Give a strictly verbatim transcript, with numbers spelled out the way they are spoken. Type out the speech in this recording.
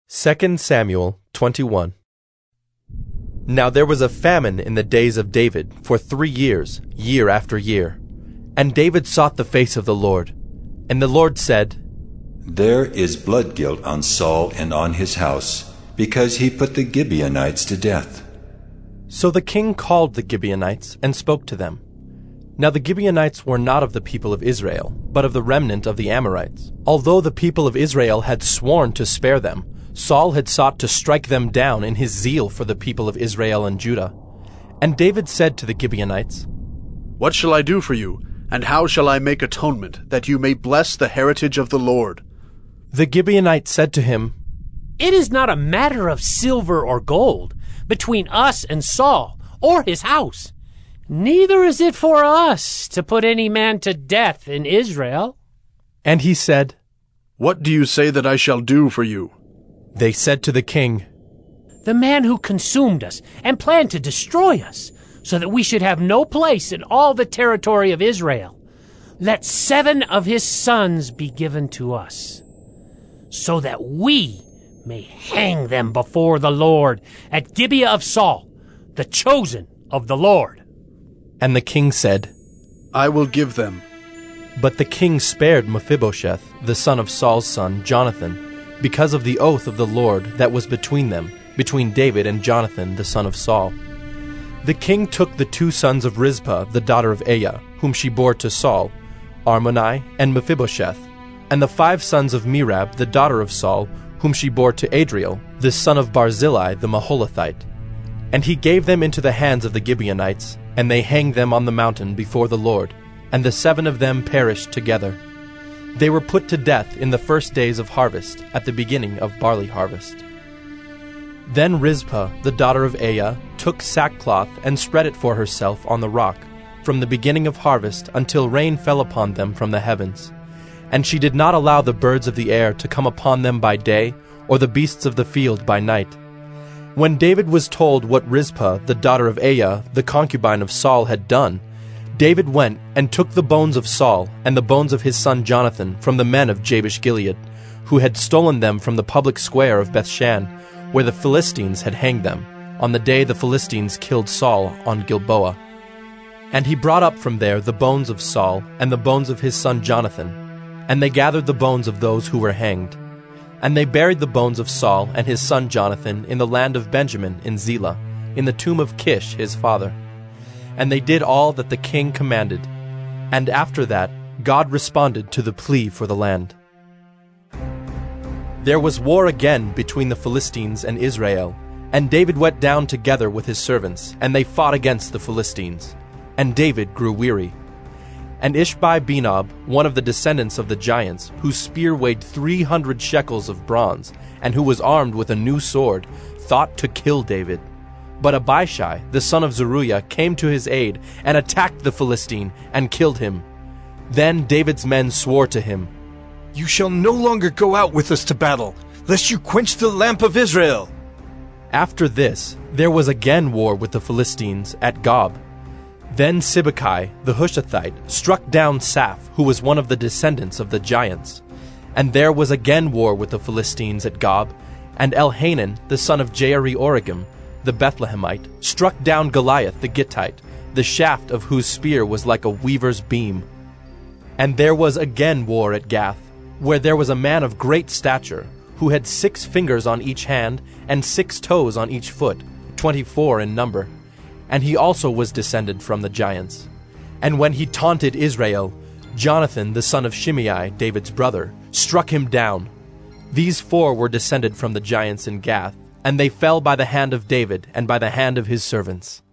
Second Samuel twenty-one. Now there was a famine in the days of David for three years, year after year. And David sought the face of the Lord. And the Lord said, There is blood guilt on Saul and on his house, because he put the Gibeonites to death. So the king called the Gibeonites and spoke to them. Now the Gibeonites were not of the people of Israel, but of the remnant of the Amorites. Although the people of Israel had sworn to spare them, Saul had sought to strike them down in his zeal for the people of Israel and Judah. And David said to the Gibeonites, What shall I do for you, and how shall I make atonement, that you may bless the heritage of the Lord? The Gibeonites said to him, It is not a matter of silver or gold between us and Saul or his house. Neither is it for us to put any man to death in Israel. And he said, What do you say that I shall do for you? They said to the king, The man who consumed us and planned to destroy us, so that we should have no place in all the territory of Israel. Let seven of his sons be given to us, so that we may hang them before the Lord at Gibeah of Saul, the chosen of the Lord. And the king said, I will give them. But the king spared Mephibosheth, the son of Saul's son, Jonathan, because of the oath of the Lord that was between them, between David and Jonathan, the son of Saul. The king took the two sons of Rizpah, the daughter of Aiah, whom she bore to Saul, Armoni and Mephibosheth, and the five sons of Merab, the daughter of Saul, whom she bore to Adriel, the son of Barzillai the Maholathite. And he gave them into the hands of the Gibeonites, and they hanged them on the mountain before the Lord, and the seven of them perished together. They were put to death in the first days of harvest, at the beginning of barley harvest. Then Rizpah, the daughter of Aiah, took sackcloth and spread it for herself on the rock, from the beginning of harvest until rain fell upon them from the heavens. And she did not allow the birds of the air to come upon them by day, or the beasts of the field by night. When David was told what Rizpah, the daughter of Aiah, the concubine of Saul, had done, David went and took the bones of Saul and the bones of his son Jonathan from the men of Jabesh-Gilead, who had stolen them from the public square of Bethshan, where the Philistines had hanged them, on the day the Philistines killed Saul on Gilboa. And he brought up from there the bones of Saul and the bones of his son Jonathan, and they gathered the bones of those who were hanged. And they buried the bones of Saul and his son Jonathan in the land of Benjamin in Zelah, in the tomb of Kish his father. And they did all that the king commanded. And after that, God responded to the plea for the land. There was war again between the Philistines and Israel, and David went down together with his servants, and they fought against the Philistines. And David grew weary. And Ishbi-Benob, one of the descendants of the giants, whose spear weighed three hundred shekels of bronze, and who was armed with a new sword, thought to kill David. But Abishai, the son of Zeruiah, came to his aid, and attacked the Philistine, and killed him. Then David's men swore to him, You shall no longer go out with us to battle, lest you quench the lamp of Israel. After this, there was again war with the Philistines at Gob. Then Sibbecai, the Hushathite, struck down Saph, who was one of the descendants of the giants. And there was again war with the Philistines at Gob, and Elhanan, the son of Jaare-Oregim, the Bethlehemite, struck down Goliath the Gittite, the shaft of whose spear was like a weaver's beam. And there was again war at Gath, where there was a man of great stature, who had six fingers on each hand and six toes on each foot, twenty-four in number. And he also was descended from the giants. And when he taunted Israel, Jonathan, the son of Shimei, David's brother, struck him down. These four were descended from the giants in Gath, and they fell by the hand of David and by the hand of his servants.